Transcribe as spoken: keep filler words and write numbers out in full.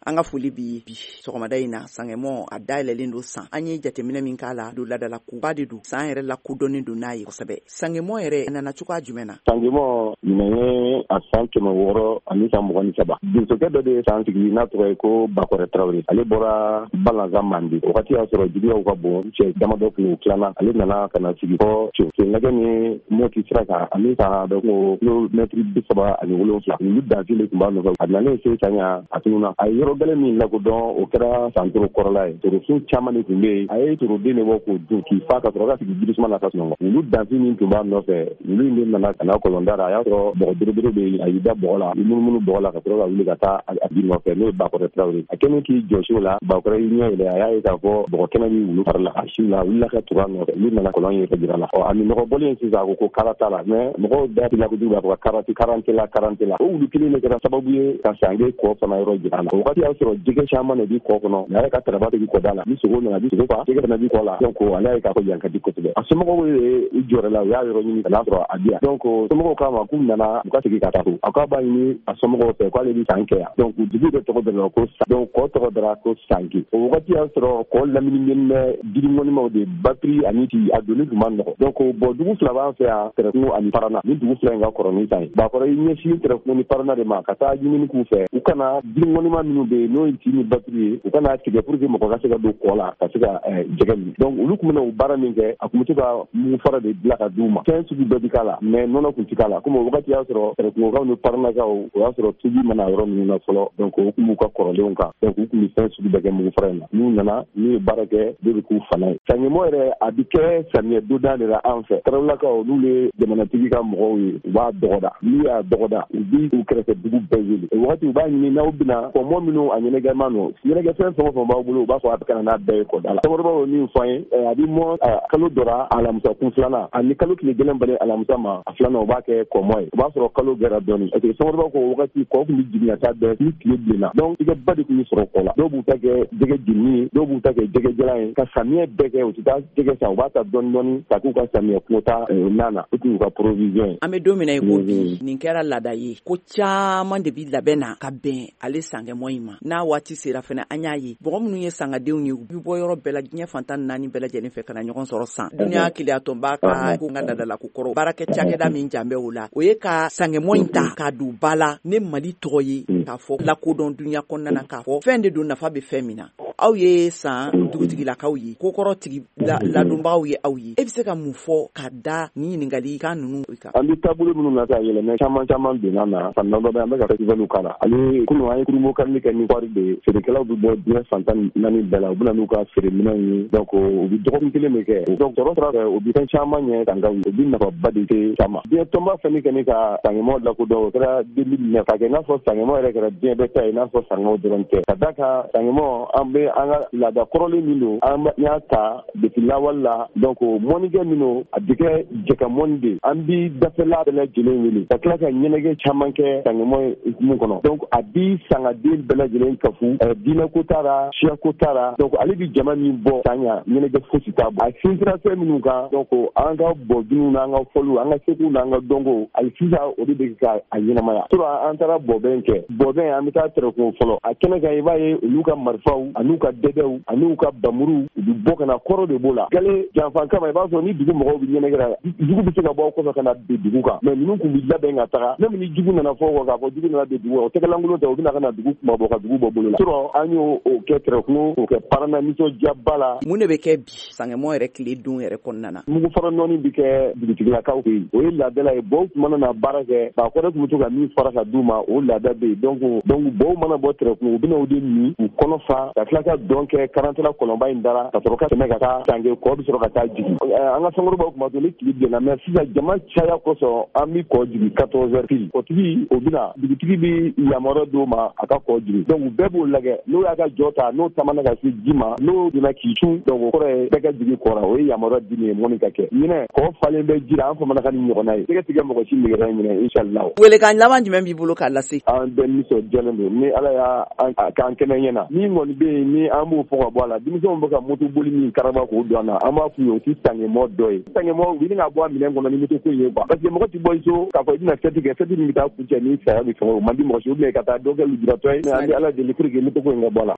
an ka foli bi bi sɔgɔmada in na Sangɛmɔ a dayɛlɛlen don san an ye jateminɛ min k'a la don ladala kuba de don san yɛrɛ la kodɔnnen don n'a ye kosɛbɛ. Sangɛmɔ yɛrɛ a nana cogoya jumɛn na? Sangɛmɔ nin ye a san kɛmɛ wɔɔrɔ ani san mugan ni saba donsokɛ dɔ de ye san sigi n'a tɔgɔ ye ko Bakɔrɛ Tarawele. Ale bɔra Balanzan Mande wagati y'a sɔrɔ juguyaw ka bon cɛ damadɔ kun tilanna ale nana ka na sigi fɔ cɛ nɛgɛ ni Moti sira kan ani san bɛ ko kilomɛtiri bi saba ani wolonwula olu dansi le tun b'a nɔfɛ a nalen se Sanya a tununa a ye yɔrɔ gɛlɛn min lakodɔn o kɛra san toro kɔrɔla ye torosun caman de tun bɛ yen a ye toroden de bɔ k'o dun k'i fa ka sɔrɔ ka sigi jirisuma na ka sunɔgɔ olu dansi min tun b'a nɔfɛ olu de nana ka na kɔlɔnda la a y'a sɔrɔ bɔgɔ belebele bɛ yen a y'i da bɔgɔ la i munumunu bɔgɔ la ka sɔrɔ ka wuli ka taa a di nɔfɛ n'o ye Bakɔrɛ Tarawele a kɛlen k'i jɔsi o la Bakɔrɛ y'i ɲɛ yɛlɛ a y'a ye k'a fɔ bɔgɔ kɛnɛ b'i wulu fari la a si la a wulila ka tugu a nɔfɛ olu nana kɔlɔn yɛrɛ jira la ɔ a minɔgɔ bɔlen sisan a ko ko kara t'a la mais mɔgɔw da tila kojugu b'a fɔ karate karante la karante la o wulu kelen de kɛra sababu ye ka sange kɔ fana yɔrɔ jira a la o wagati y'a sɔrɔ jɛgɛ caman de bi kɔ kɔnɔ mais ale ka taraba de bi kɔda la ni sogo nana bi sogo fa jɛgɛ fana bi kɔ la donc ale y'a ye k'a fɔ yan ka di kosɛbɛ a somɔgɔw ye i jɔrɛ la u y'a yɔrɔ ɲini ka n'a sɔrɔ a di yan donc somɔgɔw k'a ma k'u nana u ka segin ka taa so a k'a b'a ɲini a somɔgɔw fɛ k'ale bi san kɛ yan donc dugu de tɔgɔ dara ko san donc kɔ tɔgɔ dara ko sanke o wagati y'a sɔrɔ kɔ lamininen bɛ girimɔnimaw de batiri ani ti a donni tun ma nɔgɔ donc bɔn dugu fila b'an fɛ yan tɛrɛkungo ani parana ni dugu fila in ka kɔrɔ ni san ye Bakɔrɛ i ɲɛsin tɛrɛkungo ni parana de ma ka taa ɲinini k'u fɛ u kana girimɔnima minnu bɛ yen n'o ye ti ni batiri ye u kana tigɛ pour que mɔgɔ ka se ka don kɔ la ka se ka jɛgɛ min donc olu tun bɛna o baara min kɛ a tun bɛ to ka mugu fara de dilan ka d'u ma fɛn sugu bɛɛ bi k'a la mais nɔnɔ tun ti k'a la komi o wagati y'a sɔrɔ tɛrɛkungokaw ni paranakaw o y'a sɔrɔ tobi mana yɔrɔ minnu na fɔlɔ donc u tun b'u ka kɔrɔlenw kan donc u tun bɛ fɛn sugu bɛɛ kɛ mugu fara in na n'u nana n'u ye baara kɛ dɔ bɛ k'u fana ye Sangɛmɔ yɛrɛ a bi kɛ samiyɛ donda de la an fɛ tarawelakaw n'u ye jamanatigi ka mɔgɔw ye u b'a dɔgɔda n'u y'a dɔgɔda u bi u kɛrɛfɛ dugu bɛɛ wele o wagati u b'a ɲini n'aw bɛna kɔmɔ minnu a ɲɛnɛgɛma nɔ ɲɛnɛgɛfɛn fɛn o fɛn b'aw bolo u b'a fɔ a bɛ kana n'a bɛɛ ye kɔda la cɛkɔrɔbaw ye min fɔ an ye a bi mɔ kalo dɔra alamisa kun filanan ani kalo tile gɛlɛn bali alamisa ma a filanan u b'a kɛ kɔmɔ ye o b'a sɔrɔ kalo gɛra dɔɔnin parce que cɛkɔrɔbaw ko wagati kɔ tun bɛ jigin ka taa bɛɛ ni tile bilenna donc tigɛba de tun bɛ sɔrɔ kɔ la dɔw b'u ta kɛ jɛgɛ jenini ye dɔw b'u ta kɛ jɛgɛ jalan ye ka samiyɛ bɛɛ kɛ u tɛ taa jɛgɛ san u b'a ta dɔɔnin dɔɔnin ka k'u ka samiyɛ kunta nana o tun y'u ka provision ye. An bɛ don min na i ko bi nin kɛra laada ye ko caman de bi labɛn na ka bɛn ale Sangɛmɔ in ma n'a waati sera fana an y'a ye mɔgɔ minnu ye sangadenw ye u bi bɔ yɔrɔ bɛɛ la diɲɛ fantan naani bɛɛ lajɛlen fɛ ka na ɲɔgɔn sɔrɔ san duniya keleyatɔ b'a ka ko n ka dadala ko kɔrɔ baarakɛ cakɛda min jan bɛ o la o ye ka Sangɛmɔ in ta k'a don ba la ne Mali tɔgɔ ye k'a fɔ lakodɔn duniya kɔnɔna na k'a fɔ fɛn de don nafa bɛ fɛn min na aw ye san dugutigilakaw ye ko kɔrɔ tigi ladonbagaw ye aw ye e bɛ se ka mun fɔ ka da ni ɲininkali kan ninnu kan. An bɛ taabolo minnu na ka yɛlɛmɛ caman caman donna na san dɔ bɛ an bɛ ka festival k'a la ale kunun an ye kurumo karili kɛ ni kɔɔri de feerekɛlaw bɛ bɔ diɲɛ fantan naani bɛɛ la u bɛna n'u ka feereminɛw ye donc u bɛ dɔgɔkun kelen bɛ kɛ donc sɔrɔ sira fɛ u bɛ fɛn caman ɲɛ sangaw ye u bɛ nafaba de se caman diɲɛ tɔnba fɛn min kɛ ne ka Sangɛmɔ lakodɔn o kɛra deux mille neuf ka kɛ i n'a fɔ Sangɛmɔ yɛrɛ kɛra diɲɛ bɛɛ ta ye i n'a fɔ sangaw dɔrɔn tɛ ka da kan Sangɛmɔ an bɛ an ka laada kɔrɔlen min don an y'a ta depuis lawale la donc mɔnnikɛ min don a bɛ kɛ jɛka mɔnni de an bi dafɛla bɛɛ lajɛlen wele ka tila ka ɲɛnajɛ caman kɛ Sangɛmɔ hukumu kɔnɔ donc a bi sangaden bɛɛ lajɛlen kafu diinɛko t'a la siyako t'a la donc ale bi jama min bɔ ka ɲa ɲɛnajɛ fosi t'a bɔ a sinsira fɛn minnu kan donc an ka bɔduniw n'an ka fɔliw an ka sekow n'an ka dɔnkow hali sisan o de bɛ ka a ɲɛnamaya tora an taara bɔbɛn kɛ bɔbɛn an bɛ taa tɛrɛkungo fɔlɔ a kɛnɛ kan i b'a ye olu ka marifaw an'u ka dɛdɛw an'u ka bamuruw u bɛ bɔ ka na kɔrɔ de b'o la gale janfan kama i b'a sɔrɔ ni dugu mɔgɔw bɛ ɲɛnajɛ la dugu bɛ se ka bɔ kɔfɛ ka na bin dugu kan mais ninnu tun bɛ labɛn ka taga même ni jugu nana fɔ kɔ k'a fɔ jugu nana bin dugu kan o tɛgɛlankolon tɛ u bɛna ka na dugu kuma bɔ ka dugu bɔ bolo la tora an y'o kɛ tɛrɛkungo k'o kɛ parana nisɔndiyaba la. Mun de bɛ kɛ bi Sangɛmɔ yɛrɛ tile don yɛrɛ kɔnɔna na. mugu fara nɔɔni bɛ kɛ dugutigilakaw fɛ yen o ye laadala ye bɔw tun mana na baara kɛ Bakɔrɛ tun bɛ to ka min fara ka d'u ma o laada bɛ yen donc donc bɔw mana bɔ tɛrɛkungo u bɛna o de min u kɔnɔ fa ka tila ka dɔn kɛ karantala kɔlɔnba in dara ka sɔrɔ ka tɛmɛ ka taa Sange kɔ bɛ sɔrɔ ka taa jigin an ka sankɔrɔbaw tun b'a to ni tile bilenna mais sisan jama caya kosɔn an bɛ kɔ jigin quatorze heures pile o tigi o bɛna dugutigi bɛ yamaruya d'o ma a ka kɔ jigin donc bɛɛ b'o lajɛ n'o y'a ka jɔ ta n'o tamana ka se ji ma n'o donna k'i cun donc o kɔrɔ ye bɛɛ ka jigin kɔrɔ o ye yamaruya di nin ye mɔni ka kɛ ɲinɛ kɔ falen bɛ ji la an famana ka ni ɲɔgɔnna ye tɛgɛ tigɛ mɔgɔ si nɛgɛra in minɛ inshallah. Welekan laban jumɛn b'i bolo k'a lase. An bɛɛ nisɔndiyalen don ni Ala y'a k'an kɛnɛ ɲɛna min kɔni bɛ yen ni an b'o fɔ ka bɔ a la denmisɛnw bɛ ka moto boli min karaba k'o don an na an b'a f'u ye o tɛ sangɛmɔ dɔ ye sangɛmɔ u bɛ ka bɔ a minɛn kɔnɔ ni moto ko ye quoi parce que mɔgɔ tɛ bɔ i so k'a fɔ i bɛna fête kɛ fête min bɛ taa kuncɛ ni saya bɛ fɛn o man di mɔgɔ si ou bien ka taa dɔ kɛ lujuratɔ ye mais an bɛ ala deli pour que moto ko in ka bɔ a la